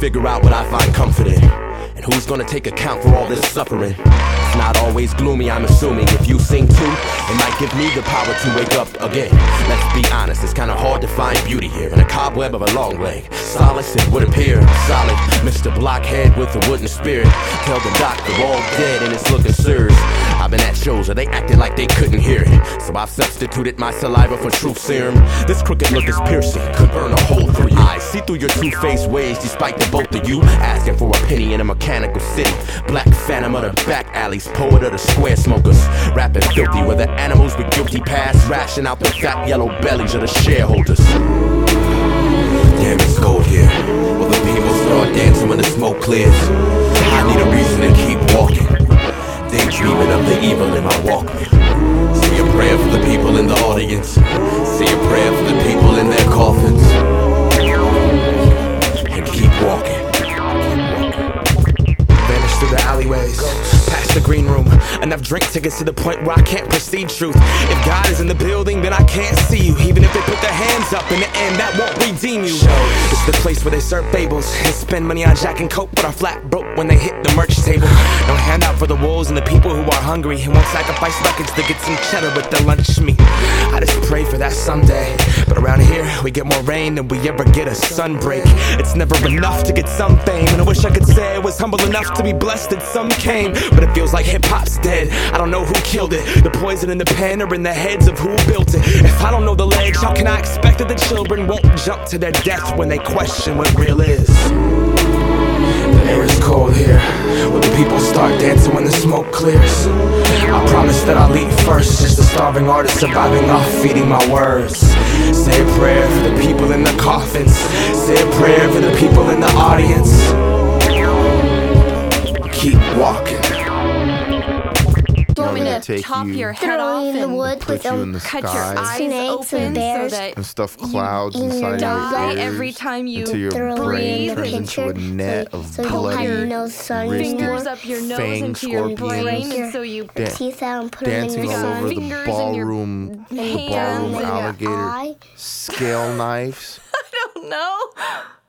figure out what I find comfort in. And who's gonna take account for all this suffering? It's not always gloomy, I'm assuming. If you sing too, it might give me the power to wake up again. Let's be honest, it's kinda hard to find beauty here in a cobweb of a long leg. Solace, it would appear solid. Mr. Blockhead with a wooden spirit. Tell the doc they're all dead and it's looking serious. I've been at shows where they acted like they couldn't hear it, so I've substituted my saliva for truth serum. This crooked look is piercing, could burn a hole through you. I see through your two-faced ways, despite the both of you asking for a penny in a mechanical city. Black phantom of the back alleys, poet of the square smokers, rapping filthy where the animals with guilty past ration out the fat yellow bellies of the shareholders. Damn, it's cold here. Will the people start dancing when the smoke clears? I need a reason to keep walking, daydreaming of the evil in my Walkman. Say a prayer for the people in the audience. Say a prayer for the people in their coffins. And keep walking. Vanish through the alleyways, past the green room. Enough drink tickets to the point where I can't perceive truth. If God is in the building, then I can't see you. Even if they put their hands up, in the end, that won't redeem you. It's the place where they serve fables and spend money on Jack and Coke, but are flat broke when they hit the merch table. No handout for the wolves and the people who are hungry and won't sacrifice records to get some cheddar with their lunch meat. I just pray for that someday. But around here, we get more rain than we ever get a sunbreak. It's never enough to get some fame, and I wish I could say I was humble enough to be blessed that some came. But it feels like hip-hop's dead. I don't know who killed it. The poison in the pen or in the heads of who built it. If I don't know the ledge, how can I expect that the children won't jump to their death when they question what real is? The air is cold here. Will the people start dancing when the smoke clears? I promise that I'll eat first. Just a starving artist surviving off feeding my words. Say a prayer for the people in the coffins. Say a prayer for the people in the audience. Keep walking. Do you want me to take chop you, your head off in the and woods put with you in the cut your sky eyes snakes open and bears so that and stuff clouds you inside die your ears every time you until your throw brain in the turns into a picture net of so you bloody have no sun wristed fingers up your nose fang into your brain, scorpions and so you teeth out and put them in dancing your all over the fingers in your ballroom, hands and your alligator eye. scale knives. I don't know.